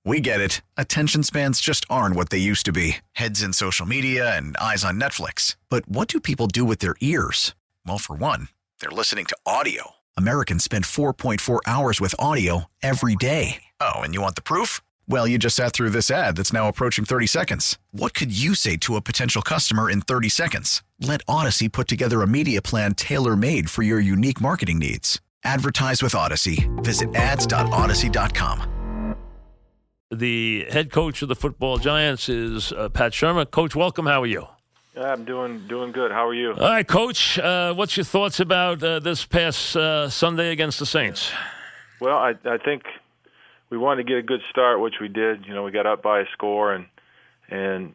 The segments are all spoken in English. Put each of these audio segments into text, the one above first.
We get it. Attention spans just aren't what they used to be. Heads in social media and eyes on Netflix. But what do people do with their ears? Well, for one, they're listening to audio. Americans spend 4.4 hours with audio every day. Oh, and you want the proof? Well, you just sat through this ad that's now approaching 30 seconds. What could you say to a potential customer in 30 seconds? Let Odyssey put together a media plan tailor-made for your unique marketing needs. Advertise with Odyssey. Visit ads.odyssey.com. The head coach of the football Giants is Pat Shurmur. Coach, welcome. How are you? I'm doing good. How are you? All right, Coach. What's your thoughts about this past Sunday against the Saints? Well, I think we wanted to get a good start, which we did. You know, we got up by a score, and then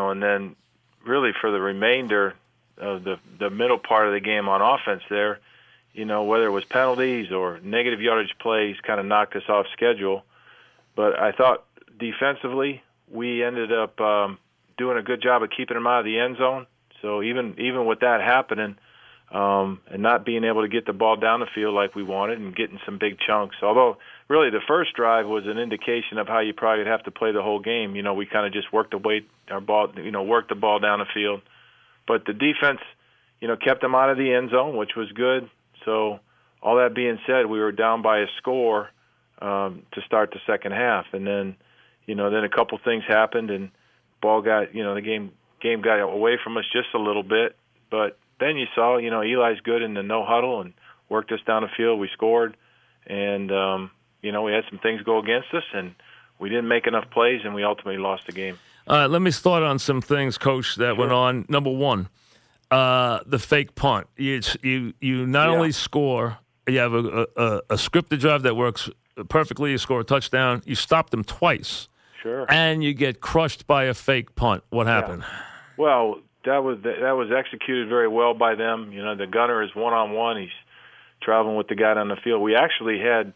really for the remainder of the middle part of the game on offense there, you know, whether it was penalties or negative yardage plays, kind of knocked us off schedule. But I thought defensively we ended up doing a good job of keeping them out of the end zone. So even with that happening and not being able to get the ball down the field like we wanted and getting some big chunks, although really the first drive was an indication of how you probably have to play the whole game. You know, we kind of just worked the ball down the field. But the defense, you know, kept them out of the end zone, which was good. So all that being said, we were down by a score to start the second half, and then a couple things happened, and ball got, the game got away from us just a little bit. But then you saw, Eli's good in the no huddle and worked us down the field. We scored, and we had some things go against us, and we didn't make enough plays, and we ultimately lost the game. Let me start on some things, Coach, that went on. Number one, the fake punt. You not only score, you have a scripted drive that works perfectly. You score a touchdown. You stop them twice. Sure. And you get crushed by a fake punt. What happened? Yeah. Well, that was executed very well by them. You know, the gunner is one-on-one. He's traveling with the guy on the field. We actually had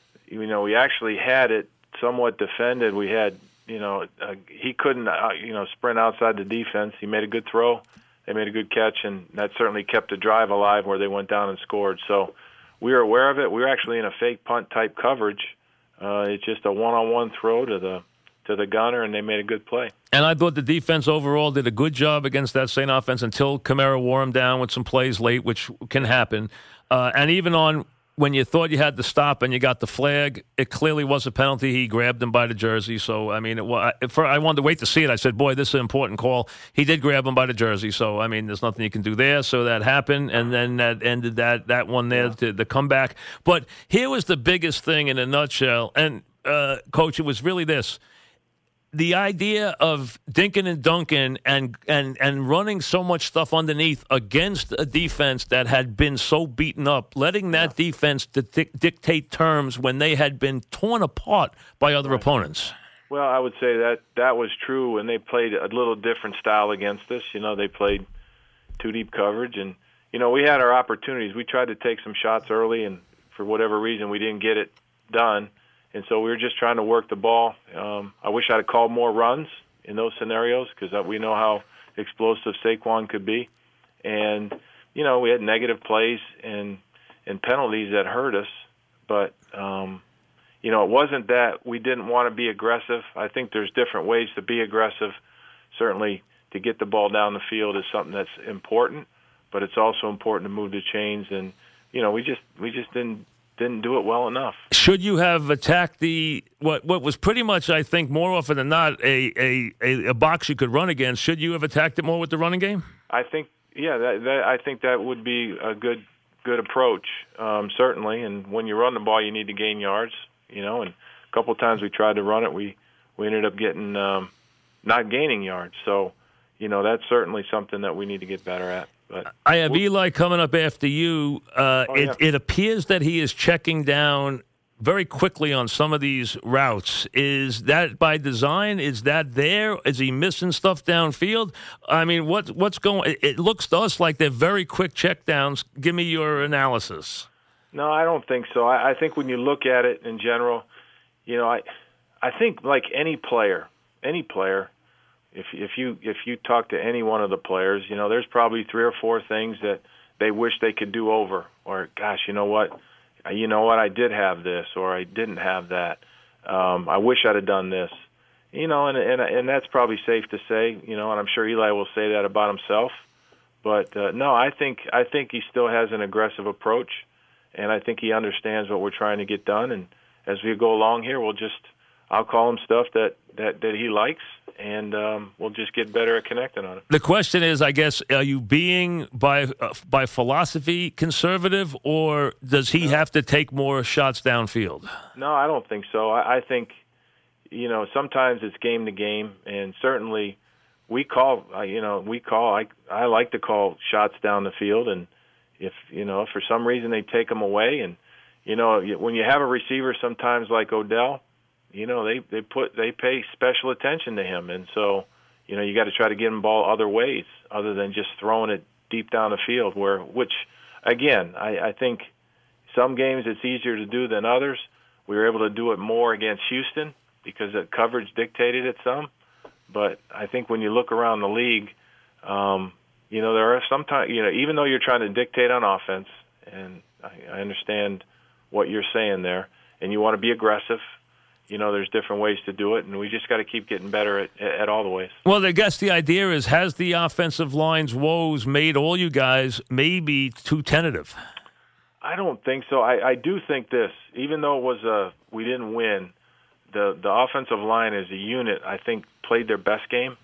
it somewhat defended. We had, he couldn't, sprint outside the defense. He made a good throw. They made a good catch, and that certainly kept the drive alive where they went down and scored. So we were aware of it. We were actually in a fake punt type coverage. It's just a one-on-one throw to the gunner, and they made a good play. And I thought the defense overall did a good job against that Saint offense until Kamara wore him down with some plays late, which can happen. And even on when you thought you had to stop and you got the flag, it clearly was a penalty. He grabbed him by the jersey. So, I mean, I wanted to wait to see it. I said, boy, this is an important call. He did grab him by the jersey. So, I mean, there's nothing you can do there. So that happened, and then that ended that one there, the comeback. But here was the biggest thing in a nutshell. And, Coach, it was really this. The idea of dinking and dunking and running so much stuff underneath against a defense that had been so beaten up, letting that defense dictate terms when they had been torn apart by other opponents. Well, I would say that was true when they played a little different style against us. You know, they played two deep coverage, and, we had our opportunities. We tried to take some shots early, and for whatever reason we didn't get it done. And so we were just trying to work the ball. I wish I'd have called more runs in those scenarios because we know how explosive Saquon could be. And, we had negative plays and penalties that hurt us. But, it wasn't that we didn't want to be aggressive. I think there's different ways to be aggressive. Certainly to get the ball down the field is something that's important, but it's also important to move the chains. And, we just didn't do it well enough. Should you have attacked what was pretty much, I think, more often than not, a box you could run against? Should you have attacked it more with the running game? I think, I think that would be a good approach, certainly. And when you run the ball, you need to gain yards, And a couple of times we tried to run it, we ended up getting not gaining yards. So, that's certainly something that we need to get better at. But I have Eli coming up after you. It appears that he is checking down very quickly on some of these routes. Is that by design? Is that there? Is he missing stuff downfield? I mean, what's going? It looks to us like they're very quick check downs. Give me your analysis. No, I don't think so. I think when you look at it in general, I think like any player. If you talk to any one of the players, there's probably 3 or 4 things that they wish they could do over, or gosh, you know what, I did have this, or I didn't have that. I wish I'd have done this. And that's probably safe to say, and I'm sure Eli will say that about himself. But no, I think he still has an aggressive approach, and I think he understands what we're trying to get done. And as we go along here, I'll call him stuff that he likes, and we'll just get better at connecting on it. The question is, I guess, are you being by philosophy conservative, or does he have to take more shots downfield? No, I don't think so. I think, sometimes it's game to game, and certainly we call. I like to call shots down the field, and if for some reason they take them away, and when you have a receiver sometimes like Odell, they pay special attention to him, and so you got to try to get him the ball other ways other than just throwing it deep down the field. Which again, I think some games it's easier to do than others. We were able to do it more against Houston because the coverage dictated it some. But I think when you look around the league, there are sometimes, even though you're trying to dictate on offense, and I understand what you're saying there, and you want to be aggressive, there's different ways to do it, and we just got to keep getting better at all the ways. Well, I guess the idea is, has the offensive line's woes made all you guys maybe too tentative? I don't think so. I do think this, even though it was we didn't win, the offensive line as a unit, I think, played their best game.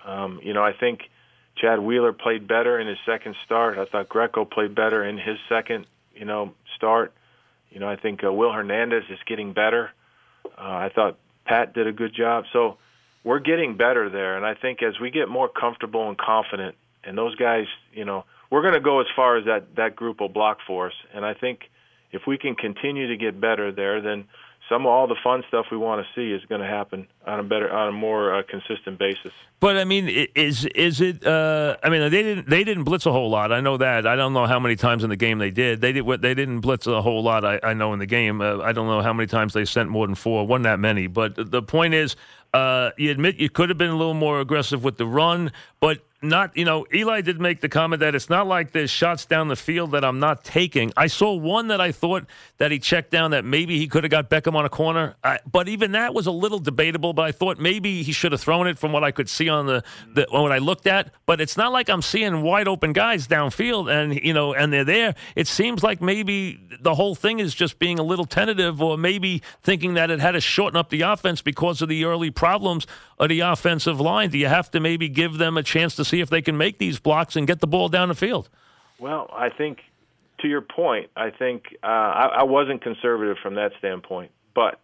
I think Chad Wheeler played better in his second start. I thought Greco played better in his second, start. I think Will Hernandez is getting better. I thought Pat did a good job. So we're getting better there, and I think as we get more comfortable and confident, and those guys, we're going to go as far as that group will block for us. And I think if we can continue to get better there, then all the fun stuff we want to see is going to happen on a more consistent basis. But I mean, is it? I mean, they didn't blitz a whole lot. I know that. I don't know how many times in the game they did. They didn't blitz a whole lot. I know in the game. I don't know how many times they sent more than 4. Wasn't that many. But the point is, you admit you could have been a little more aggressive with the run, but not, Eli did make the comment that it's not like there's shots down the field that I'm not taking. I saw one that I thought that he checked down that maybe he could have got Beckham on a corner, but even that was a little debatable, but I thought maybe he should have thrown it from what I could see on the what I looked at, but it's not like I'm seeing wide open guys downfield and they're there. It seems like maybe the whole thing is just being a little tentative, or maybe thinking that it had to shorten up the offense because of the early problems of the offensive line. Do you have to maybe give them a chance to see if they can make these blocks and get the ball down the field? Well, I think, to your point, I think I wasn't conservative from that standpoint. But,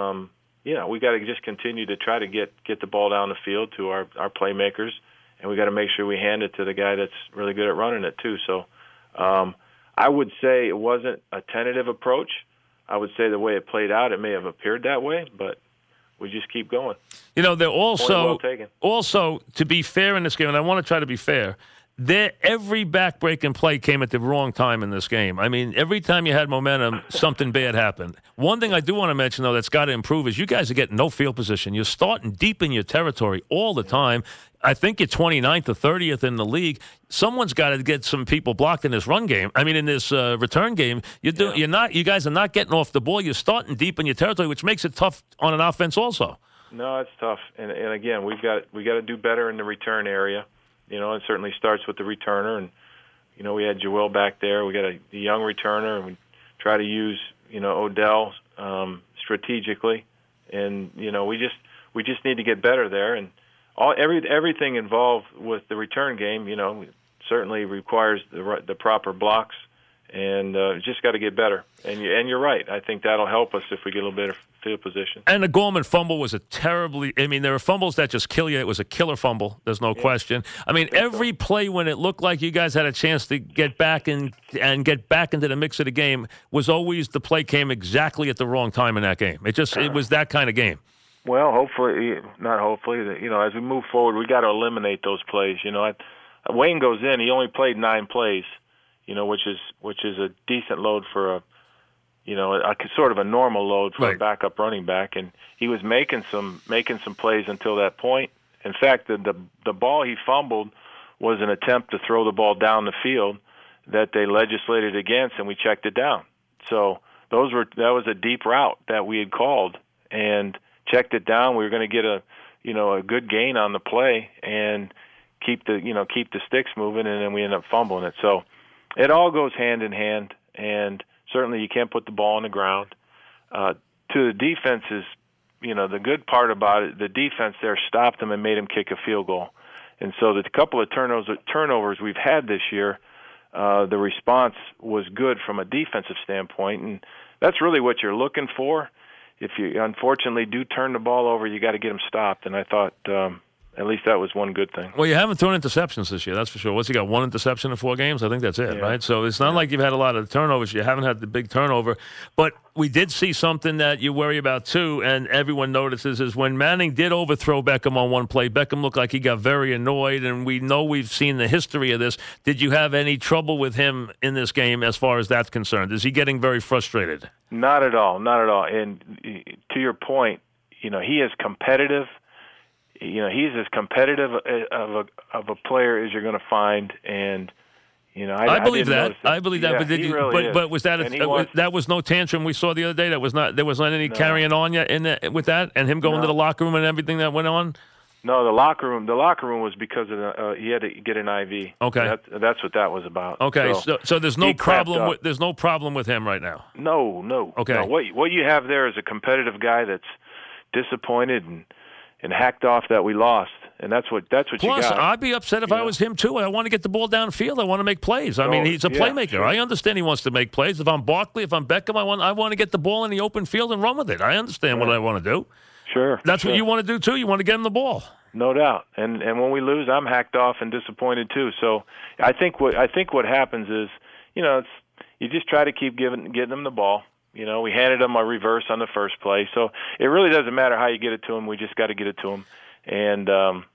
we got to just continue to try to get the ball down the field to our playmakers, and we got to make sure we hand it to the guy that's really good at running it too. So I would say it wasn't a tentative approach. I would say the way it played out, it may have appeared that way, but we just keep going. They're also, to be fair in this game, and I want to try to be fair, every back-breaking play came at the wrong time in this game. I mean, every time you had momentum, something bad happened. One thing I do want to mention, though, that's got to improve is you guys are getting no field position. You're starting deep in your territory all the time. I think you're 29th or 30th in the league. Someone's got to get some people blocked in this run game. I mean, in this return game, you guys are not getting off the ball. You're starting deep in your territory, which makes it tough on an offense also. No, it's tough. And again, we got to do better in the return area. It certainly starts with the returner. And, we had Joel back there. We got a young returner, and we try to use, Odell strategically. And, we just need to get better there. And everything involved with the return game, certainly requires the proper blocks, and just got to get better. And you're right. I think that'll help us if we get a little bit of field position. And the Gorman fumble was there are fumbles that just kill you. It was a killer fumble. There's no question. I mean, every play when it looked like you guys had a chance to get back and get back into the mix of the game was always the play came exactly at the wrong time in that game. It was that kind of game. Well, not hopefully, as we move forward, we got to eliminate those plays. Wayne goes in, he only played 9 plays, which is a decent load for a sort of a normal load for a backup running back, and he was making some plays until that point. In fact, the ball he fumbled was an attempt to throw the ball down the field that they legislated against, and we checked it down. So that was a deep route that we had called, and checked it down. We were going to get a good gain on the play and keep the sticks moving, and then we ended up fumbling it. So it all goes hand in hand, and certainly you can't put the ball on the ground. To the defenses, the good part about it, the defense there stopped them and made them kick a field goal. And so the couple of turnovers we've had this year, the response was good from a defensive standpoint, and that's really what you're looking for. If you unfortunately do turn the ball over, you got to get them stopped. And I thought at least that was one good thing. Well, you haven't thrown interceptions this year, that's for sure. What's he got, 1 interception in 4 games? I think that's it, Yeah. right? So it's not like you've had a lot of turnovers. You haven't had the big turnover. But we did see something that you worry about, too, and everyone notices, is when Manning did overthrow Beckham on one play, Beckham looked like he got very annoyed, and we know we've seen the history of this. Did you have any trouble with him in this game as far as that's concerned? Is he getting very frustrated? Not at all, not at all. And to your point, he is competitive. He's as competitive of a player as you're going to find, and I believe that. I believe that. Yeah, but did you? Really but was that that was no tantrum we saw the other day? That was not. There was not any carrying on yet with that, and him going to the locker room and everything that went on. No, the locker room was because of he had to get an IV. Okay, that's what that was about. Okay, so there's no problem. There's no problem with him right now. No. Okay. No, what you have there is a competitive guy that's disappointed and hacked off that we lost, and that's what Plus, you got. I'd be upset if I was him too. I want to get the ball downfield. I want to make plays. I mean, he's a playmaker. Sure. I understand he wants to make plays. If I'm Barkley, if I'm Beckham, I want to get the ball in the open field and run with it. I understand what I want to do. Sure. That's what you want to do too. You want to get him the ball. No doubt. And when we lose, I'm hacked off and disappointed too. So I think what happens is, you just try to keep getting them the ball. We handed them a reverse on the first play. So it really doesn't matter how you get it to them. We just got to get it to them. And,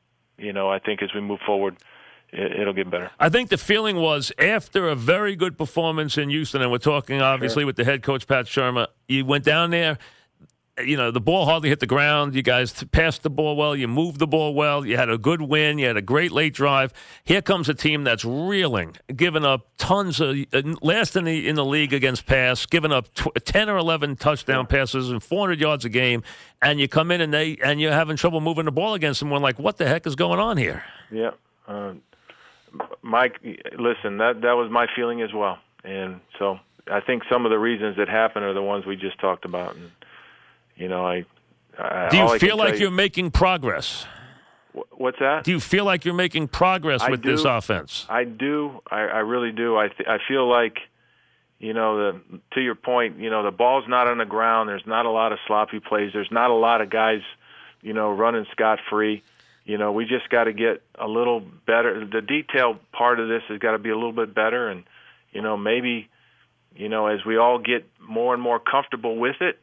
I think as we move forward, it'll get better. I think the feeling was after a very good performance in Houston, and we're talking obviously with the head coach, Pat Shermer, you went down there. The ball hardly hit the ground. You guys passed the ball well. You moved the ball well. You had a good win. You had a great late drive. Here comes a team that's reeling, giving up tons of last in the league against pass, giving up 10 or 11 touchdown passes and 400 yards a game, and you come in and you're having trouble moving the ball against them. We're like, what the heck is going on here? Yeah, Mike. Listen, that was my feeling as well, and so I think some of the reasons that happened are the ones we just talked about. And, do you feel like you're making progress? What's that? Do you feel like you're making progress with this offense? I do. I really do. I feel like, to your point, the ball's not on the ground. There's not a lot of sloppy plays. There's not a lot of guys, running scot-free. We just got to get a little better. The detail part of this has got to be a little bit better. And, maybe, as we all get more and more comfortable with it,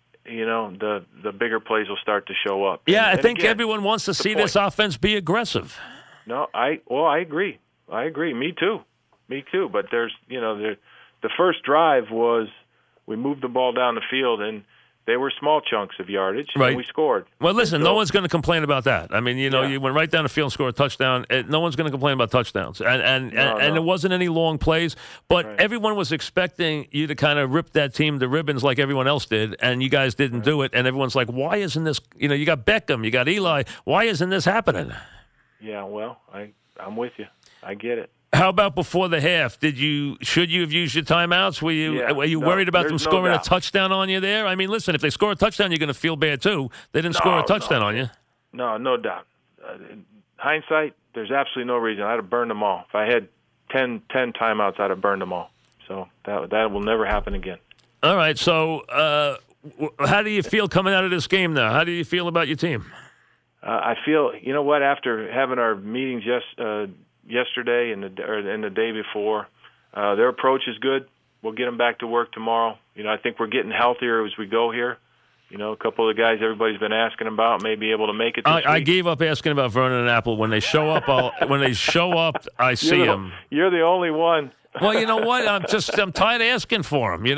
the bigger plays will start to show up. Yeah, I think everyone wants to see this offense be aggressive. No, I agree. Me too. But there's, the first drive was we moved the ball down the field and they were small chunks of yardage, right. And we scored. Well, listen, no one's going to complain about that. I mean, you went right down the field and scored a touchdown. No one's going to complain about touchdowns. And there wasn't any long plays, but everyone was expecting you to kind of rip that team to ribbons like everyone else did, and you guys didn't do it. And everyone's like, why isn't this, you got Beckham, you got Eli, why isn't this happening? Yeah, well, I'm with you. I get it. How about before the half? Should you have used your timeouts? Were you worried about them scoring a touchdown on you there? I mean, listen, if they score a touchdown, you're going to feel bad too. They didn't score a touchdown on you. No doubt. In hindsight, there's absolutely no reason. I'd have burned them all. If I had 10 timeouts, I'd have burned them all. So that will never happen again. All right. So how do you feel coming out of this game now? How do you feel about your team? I feel, after having our meetings yesterday and the day before, their approach is good. We'll get them back to work tomorrow. I think we're getting healthier as we go here. A couple of the guys everybody's been asking about may be able to make it this week. I gave up asking about Vernon and Apple. When they show up, I see them. You're the only one. Well, you know what? I'm tired of asking for them.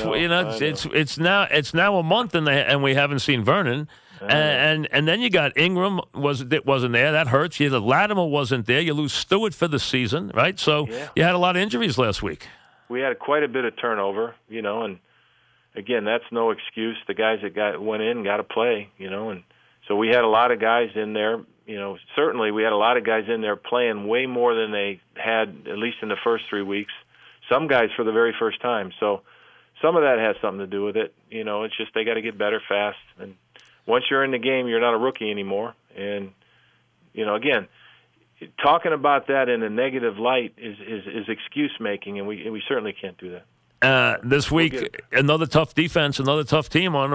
It's now a month and we haven't seen Vernon. And then you got Ingram wasn't there. That hurts. You had Latimer wasn't there. You lose Stewart for the season, right? So you had a lot of injuries last week. We had quite a bit of turnover, and again, that's no excuse. The guys that went in got to play, and so we had a lot of guys in there. Certainly we had a lot of guys in there playing way more than they had, at least in the first 3 weeks. Some guys for the very first time. So some of that has something to do with it. It's just they got to get better fast. And once you're in the game, you're not a rookie anymore. And, again, talking about that in a negative light is excuse making, and we certainly can't do that. This week, another tough defense, another tough team in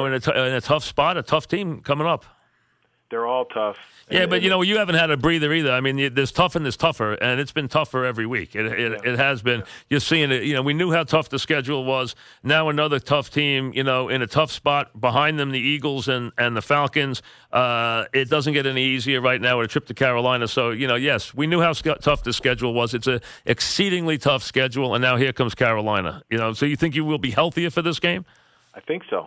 a tough spot, a tough team coming up. They're all tough. Yeah, but you haven't had a breather either. I mean, there's tough and there's tougher, and it's been tougher every week. It has been. Yeah. You're seeing it. We knew how tough the schedule was. Now another tough team. In a tough spot behind them, the Eagles and the Falcons. It doesn't get any easier right now with a trip to Carolina. So yes, we knew how tough the schedule was. It's a exceedingly tough schedule, and now here comes Carolina. So you think you will be healthier for this game? I think so.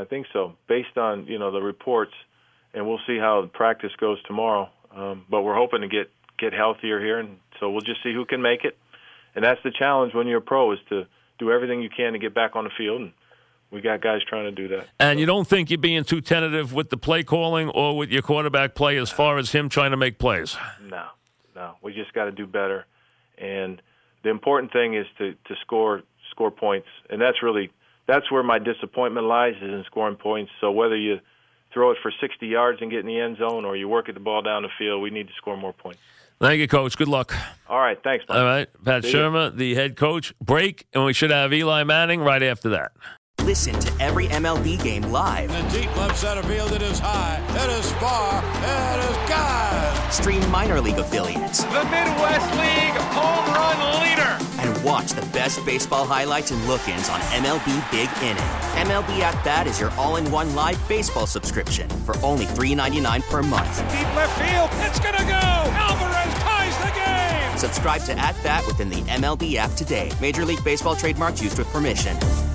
Based on the reports. And we'll see how the practice goes tomorrow. But we're hoping to get healthier here, and so we'll just see who can make it. And that's the challenge when you're a pro, is to do everything you can to get back on the field. And we got guys trying to do that. And you don't think you're being too tentative with the play calling or with your quarterback play as far as him trying to make plays? No. We just got to do better. And the important thing is to score points. And that's where my disappointment lies, is in scoring points. So whether you throw it for 60 yards and get in the end zone, or you work at the ball down the field, we need to score more points. Thank you, Coach. Good luck. All right. Thanks, Mike. All right. Pat Shurmur, the head coach. Break, and we should have Eli Manning right after that. Listen to every MLB game live. In the deep left center field, it is high, it is far, it is gone. Stream minor league affiliates. The Midwest League home run leader. And watch the best baseball highlights and look-ins on MLB Big Inning. MLB At Bat is your all-in-one live baseball subscription for only $3.99 per month. Deep left field, it's gonna go. Alvarez ties the game. Subscribe to At Bat within the MLB app today. Major League Baseball trademarks used with permission.